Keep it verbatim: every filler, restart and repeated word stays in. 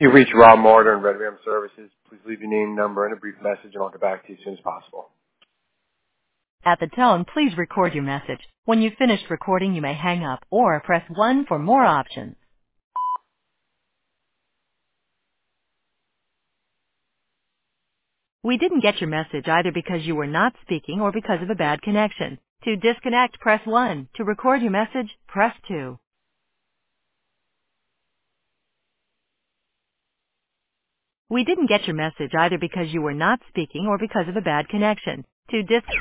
You've reached Rob Mortar and Red Ram Services. Please leave your name, number, and a brief message, and I'll get back to you as soon as possible. At the tone, please record your message. When you've finished recording, you may hang up or press one for more options. We didn't get your message either because you were not speaking or because of a bad connection. To disconnect, press one. To record your message, press two. We didn't get your message either because you were not speaking or because of a bad connection. To dis-